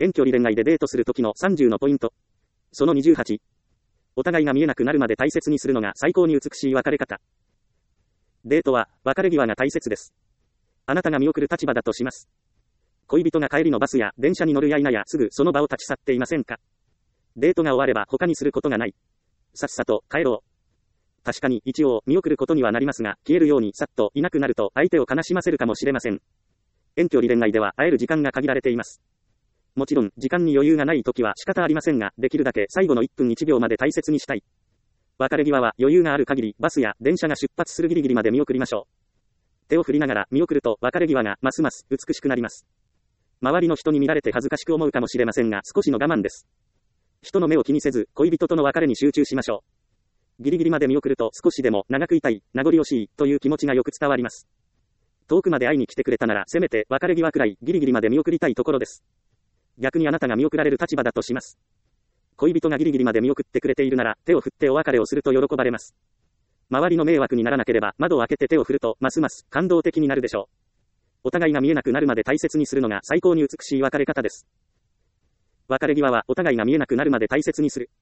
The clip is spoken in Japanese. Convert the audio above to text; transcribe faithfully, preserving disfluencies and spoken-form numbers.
遠距離恋愛でデートする時のさんじゅうのポイント。そのにじゅうはち。お互いが見えなくなるまで大切にするのが最高に美しい別れ方。デートは、別れ際が大切です。あなたが見送る立場だとします。恋人が帰りのバスや電車に乗るや否やすぐその場を立ち去っていませんか？デートが終われば他にすることがない。さっさと帰ろう。確かに一応見送ることにはなりますが、消えるようにさっといなくなると相手を悲しませるかもしれません。遠距離恋愛では会える時間が限られています。もちろん時間に余裕がない時は仕方ありませんが、できるだけ最後のいっぷんいちびょうまで大切にしたい。別れ際は余裕がある限りバスや電車が出発するギリギリまで見送りましょう。手を振りながら見送ると別れ際がますます美しくなります。周りの人に見られて恥ずかしく思うかもしれませんが、少しの我慢です。人の目を気にせず恋人との別れに集中しましょう。ギリギリまで見送ると少しでも長くいたい、名残惜しいという気持ちがよく伝わります。遠くまで会いに来てくれたならせめて別れ際くらいギリギリまで見送りたいところです。逆にあなたが見送られる立場だとします。恋人がギリギリまで見送ってくれているなら手を振ってお別れをすると喜ばれます。周りの迷惑にならなければ窓を開けて手を振るとますます感動的になるでしょう。お互いが見えなくなるまで大切にするのが最高に美しい別れ方です。別れ際はお互いが見えなくなるまで大切にする。